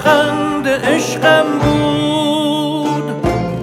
لبخند عشقم بود.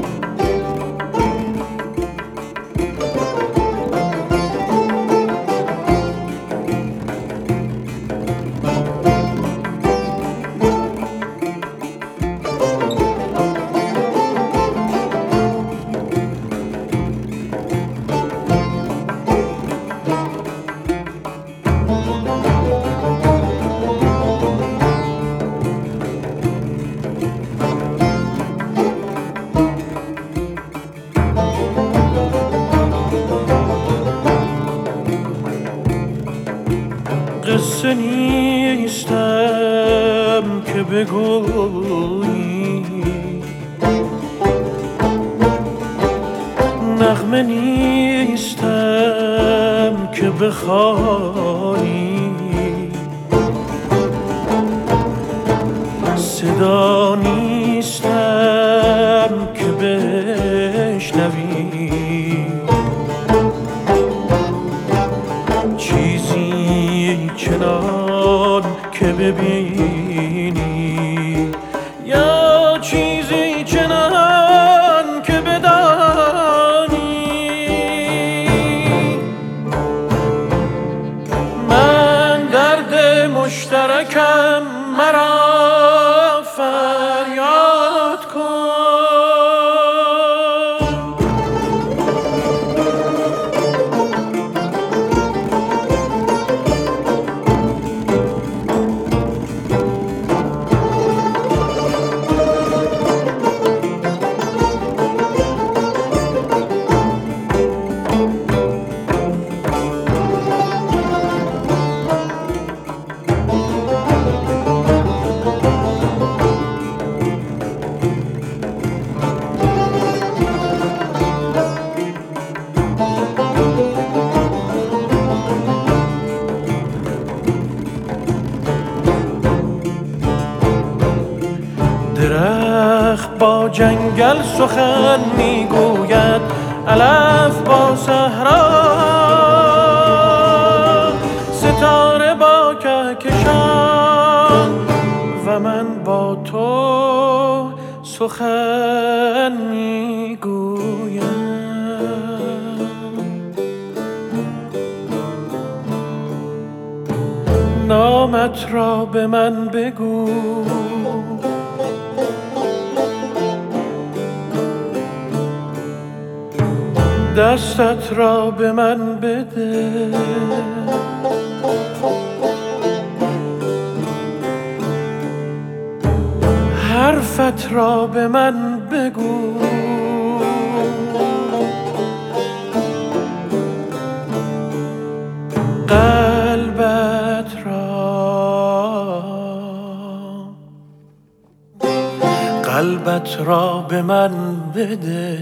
قصه نیستم که بگویی، نغمه نیستم که بخوانی، صدا نیستم که بشنوی، چیزی چنان که ببینی یا چیزی چنان که بدانی. من درد مشترکم، مرا فریاد کن. درخت با جنگل سخن میگوید، علف با صحرا، ستاره با کهکشان و من با تو سخن میگویم. نامت را به من بگو، دستت را به من بده، حرفت را به من بگو، قلبت را به من بده.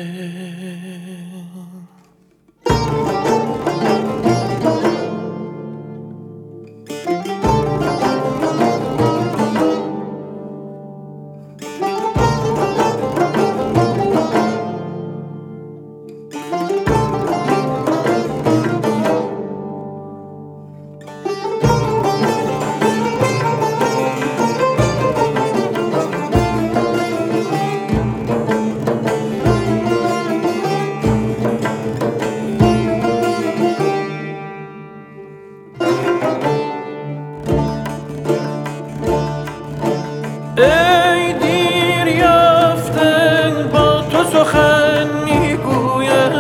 ای دیر یافته با تو سخن میگویم،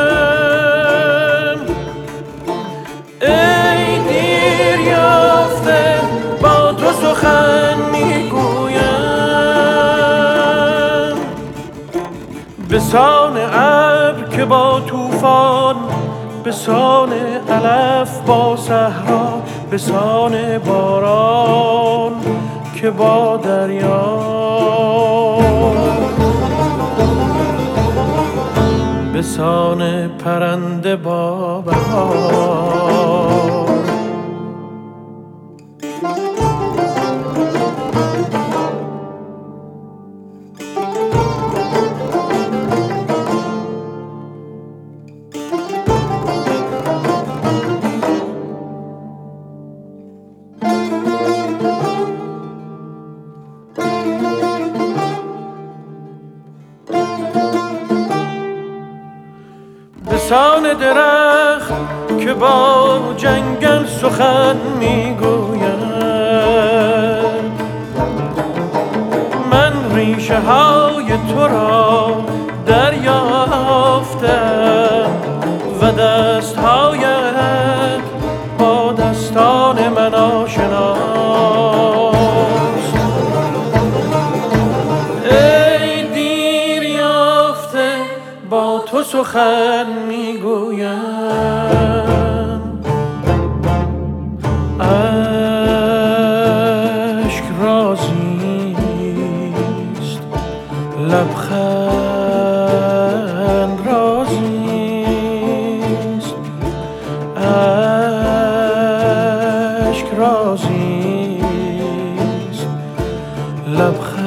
ای دیر یافته با تو سخن میگویم، به سان ابر که با طوفان، به سان علف با صحرا، به سان باران که با دریا، به سان پرنده با بهار. بسان درخت که با جنگل سخن میگوید. من ریشه های تو را دریافتم و دستهایت با دستان من آشناست. ای دیر یافته با تو سخن میگویم، اشک رازیست، لبخند رازیست، اشک رازیست، لبخند